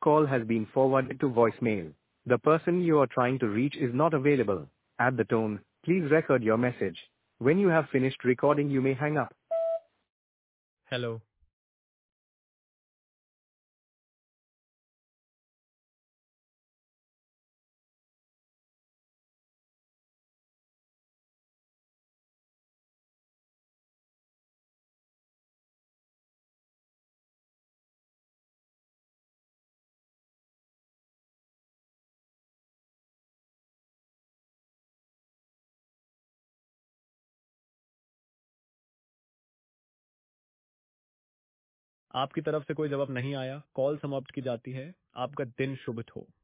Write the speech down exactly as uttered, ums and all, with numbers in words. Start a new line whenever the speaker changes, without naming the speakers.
call has been forwarded to voicemail. The person you are trying to reach is not available. At the tone, please record your message. When you have finished recording, you may hang up.
Hello. आपकी तरफ से कोई जवाब नहीं आया, call समाप्त की जाती है। आपका दिन शुभ हो।